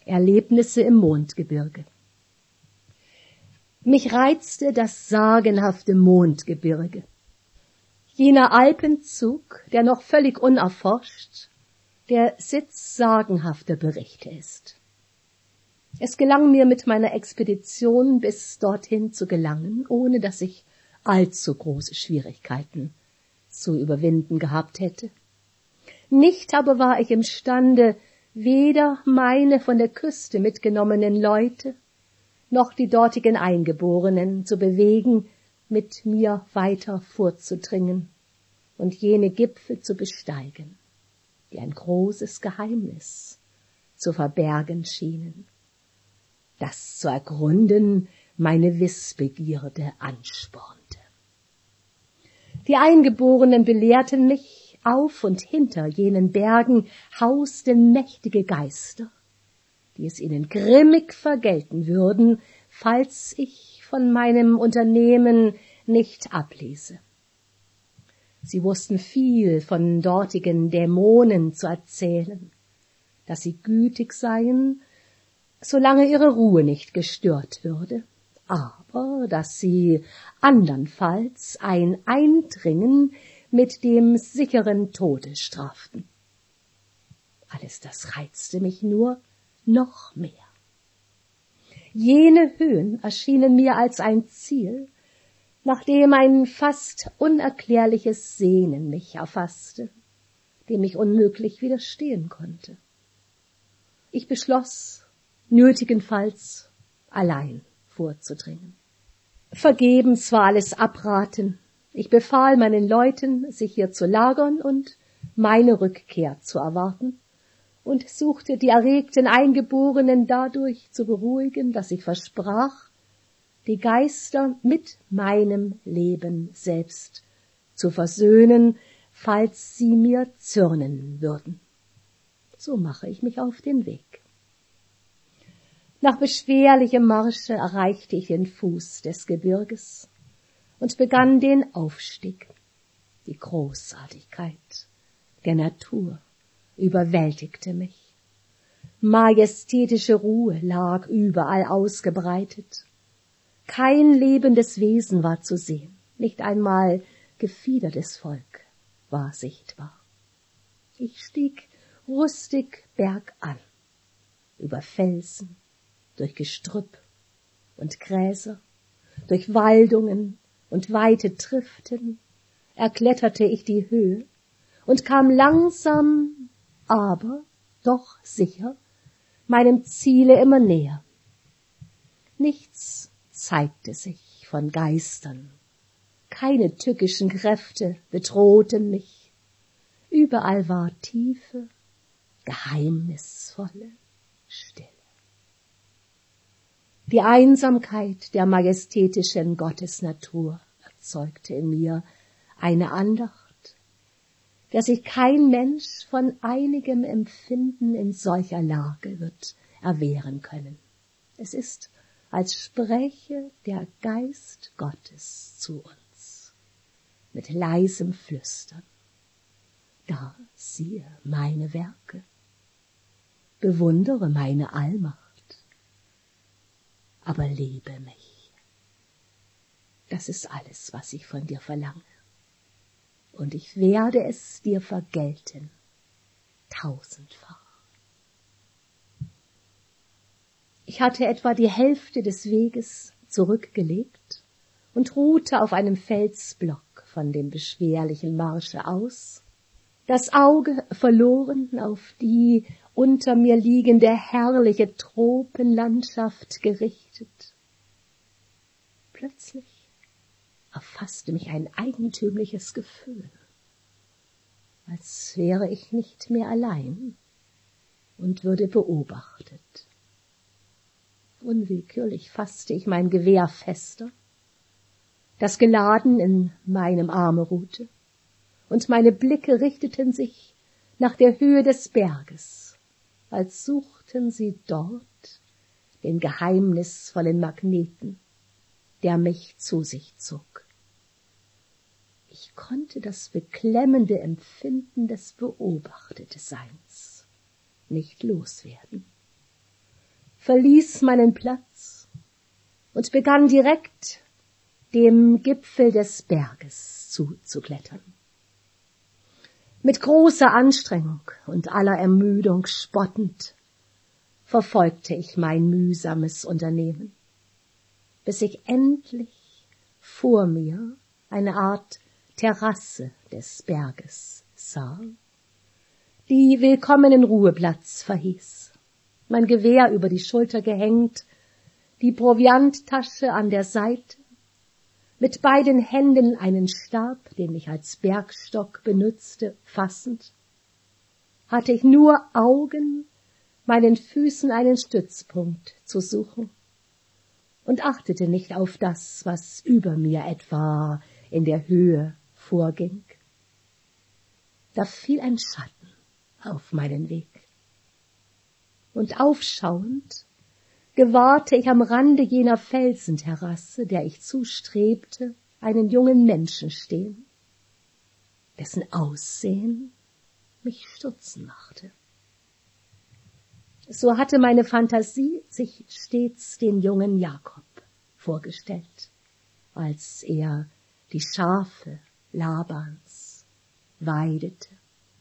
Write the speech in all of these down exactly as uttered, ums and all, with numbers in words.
Erlebnisse im Mondgebirge. Mich reizte das sagenhafte Mondgebirge. Jener Alpenzug, der noch völlig unerforscht, der Sitz sagenhafter Berichte ist. Es gelang mir mit meiner Expedition bis dorthin zu gelangen, ohne dass ich allzu große Schwierigkeiten zu überwinden gehabt hätte. Nicht aber war ich imstande, weder meine von der Küste mitgenommenen Leute noch die dortigen Eingeborenen zu bewegen, mit mir weiter vorzudringen und jene Gipfel zu besteigen, die ein großes Geheimnis zu verbergen schienen, das zu ergründen meine Wissbegierde anspornte. Die Eingeborenen belehrten mich, auf und hinter jenen Bergen hausten mächtige Geister, die es ihnen grimmig vergelten würden, falls ich von meinem Unternehmen nicht abließe. Sie wussten viel von dortigen Dämonen zu erzählen, dass sie gütig seien, solange ihre Ruhe nicht gestört würde, aber dass sie andernfalls ein Eindringen mit dem sicheren Tode straften. Alles das reizte mich nur noch mehr. Jene Höhen erschienen mir als ein Ziel, nach dem ein fast unerklärliches Sehnen mich erfasste, dem ich unmöglich widerstehen konnte. Ich beschloss, nötigenfalls allein vorzudringen. Vergebens war alles Abraten. Ich befahl meinen Leuten, sich hier zu lagern und meine Rückkehr zu erwarten, und suchte die erregten Eingeborenen dadurch zu beruhigen, dass ich versprach, die Geister mit meinem Leben selbst zu versöhnen, falls sie mir zürnen würden. So mache ich mich auf den Weg. Nach beschwerlichem Marsche erreichte ich den Fuß des Gebirges und begann den Aufstieg. Die Großartigkeit der Natur überwältigte mich. Majestätische Ruhe lag überall ausgebreitet. Kein lebendes Wesen war zu sehen, nicht einmal gefiedertes Volk war sichtbar. Ich stieg rüstig bergan, über Felsen, durch Gestrüpp und Gräser, durch Waldungen und weite Triften erkletterte ich die Höhe und kam langsam, aber doch sicher, meinem Ziele immer näher. Nichts zeigte sich von Geistern, keine tückischen Kräfte bedrohten mich, überall war tiefe, geheimnisvolle Stille. Die Einsamkeit der majestätischen Gottesnatur erzeugte in mir eine Andacht, der sich kein Mensch von einigem Empfinden in solcher Lage wird erwehren können. Es ist, als spreche der Geist Gottes zu uns, mit leisem Flüstern. Da siehe meine Werke, bewundere meine Allmacht, aber liebe mich. Das ist alles, was ich von dir verlange. Und ich werde es dir vergelten, tausendfach. Ich hatte etwa die Hälfte des Weges zurückgelegt und ruhte auf einem Felsblock von dem beschwerlichen Marsche aus, das Auge verloren auf die unter mir liegende herrliche Tropenlandschaft gerichtet. Plötzlich erfasste mich ein eigentümliches Gefühl, als wäre ich nicht mehr allein und würde beobachtet. Unwillkürlich fasste ich mein Gewehr fester, das geladen in meinem Arme ruhte, und meine Blicke richteten sich nach der Höhe des Berges, als suchten sie dort den geheimnisvollen Magneten, der mich zu sich zog. Ich konnte das beklemmende Empfinden des Beobachtetseins nicht loswerden. verließ meinen Platz und begann direkt dem Gipfel des Berges zuzuklettern. Mit großer Anstrengung und aller Ermüdung spottend verfolgte ich mein mühsames Unternehmen, bis ich endlich vor mir eine Art Terrasse des Berges sah, die willkommenen Ruheplatz verhieß. Mein Gewehr über die Schulter gehängt, die Provianttasche an der Seite, mit beiden Händen einen Stab, den ich als Bergstock benützte, fassend, hatte ich nur Augen, meinen Füßen einen Stützpunkt zu suchen und achtete nicht auf das, was über mir etwa in der Höhe vorging. Da fiel ein Schatten auf meinen Weg, und aufschauend gewahrte ich am Rande jener Felsenterrasse, der ich zustrebte, einen jungen Menschen stehen, dessen Aussehen mich stutzen machte. So hatte meine Fantasie sich stets den jungen Jakob vorgestellt, als er die Schafe Labans weidete.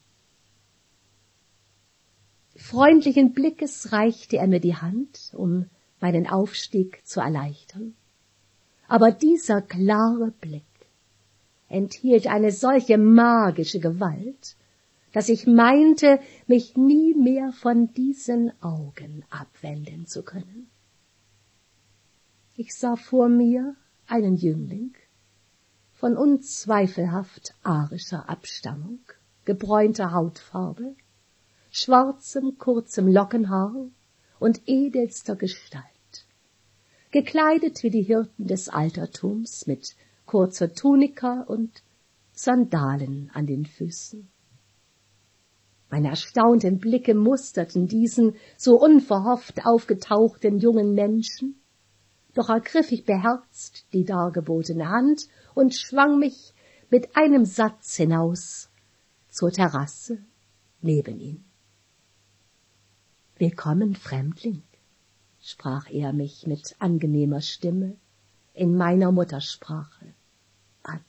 Freundlichen Blickes reichte er mir die Hand, um meinen Aufstieg zu erleichtern. Aber dieser klare Blick enthielt eine solche magische Gewalt, dass ich meinte, mich nie mehr von diesen Augen abwenden zu können. Ich sah vor mir einen Jüngling von unzweifelhaft arischer Abstammung, gebräunter Hautfarbe, schwarzem, kurzem Lockenhaar und edelster Gestalt, gekleidet wie die Hirten des Altertums mit kurzer Tunika und Sandalen an den Füßen. Meine erstaunten Blicke musterten diesen so unverhofft aufgetauchten jungen Menschen, doch ergriff ich beherzt die dargebotene Hand und schwang mich mit einem Satz hinaus zur Terrasse neben ihn. »Willkommen, Fremdling«, sprach er mich mit angenehmer Stimme in meiner Muttersprache an.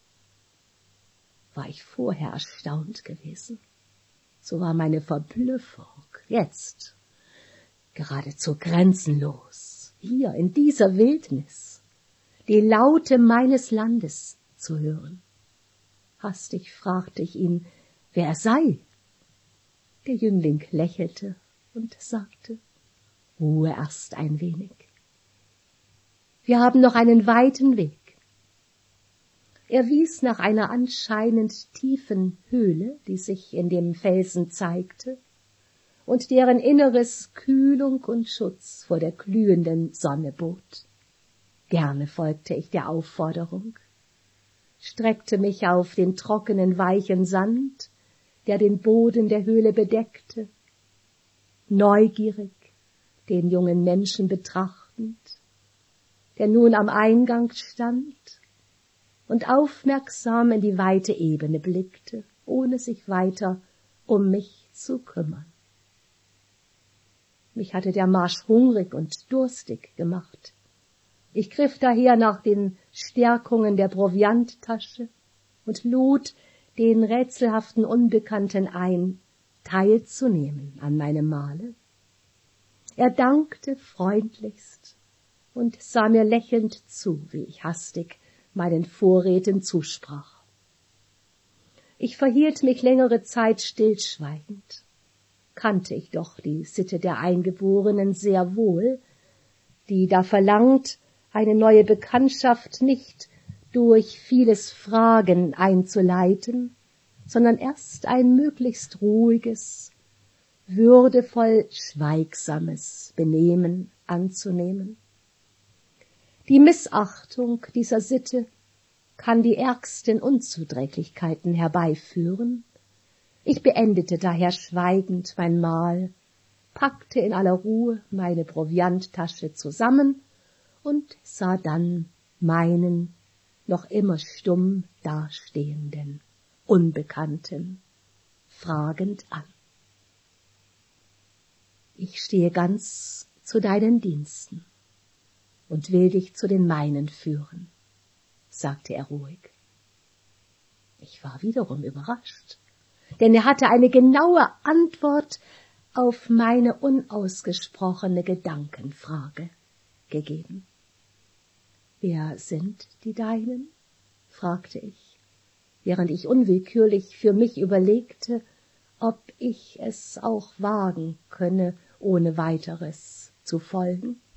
War ich vorher erstaunt gewesen, so war meine Verblüffung jetzt geradezu grenzenlos, hier in dieser Wildnis die Laute meines Landes zu hören. Hastig fragte ich ihn, wer er sei. Der Jüngling lächelte und sagte, »Ruhe erst ein wenig. Wir haben noch einen weiten Weg.« Er wies nach einer anscheinend tiefen Höhle, die sich in dem Felsen zeigte und deren Inneres Kühlung und Schutz vor der glühenden Sonne bot. Gerne folgte ich der Aufforderung, streckte mich auf den trockenen, weichen Sand, der den Boden der Höhle bedeckte, neugierig den jungen Menschen betrachtend, der nun am Eingang stand und aufmerksam in die weite Ebene blickte, ohne sich weiter um mich zu kümmern. Mich hatte der Marsch hungrig und durstig gemacht. Ich griff daher nach den Stärkungen der Provianttasche und lud den rätselhaften Unbekannten ein, teilzunehmen an meinem Mahle. Er dankte freundlichst und sah mir lächelnd zu, wie ich hastig meinen Vorräten zusprach. Ich verhielt mich längere Zeit stillschweigend, kannte ich doch die Sitte der Eingeborenen sehr wohl, die da verlangt, eine neue Bekanntschaft nicht durch vieles Fragen einzuleiten, sondern erst ein möglichst ruhiges, würdevoll schweigsames Benehmen anzunehmen. Die Missachtung dieser Sitte kann die ärgsten Unzuträglichkeiten herbeiführen. Ich beendete daher schweigend mein Mahl, packte in aller Ruhe meine Provianttasche zusammen und sah dann meinen noch immer stumm dastehenden Unbekannten fragend an. »Ich stehe ganz zu deinen Diensten und will dich zu den meinen führen«, sagte er ruhig. Ich war wiederum überrascht, denn er hatte eine genaue Antwort auf meine unausgesprochene Gedankenfrage gegeben. »Wer sind die Deinen?«, fragte ich, während ich unwillkürlich für mich überlegte, ob ich es auch wagen könne, ohne weiteres zu folgen.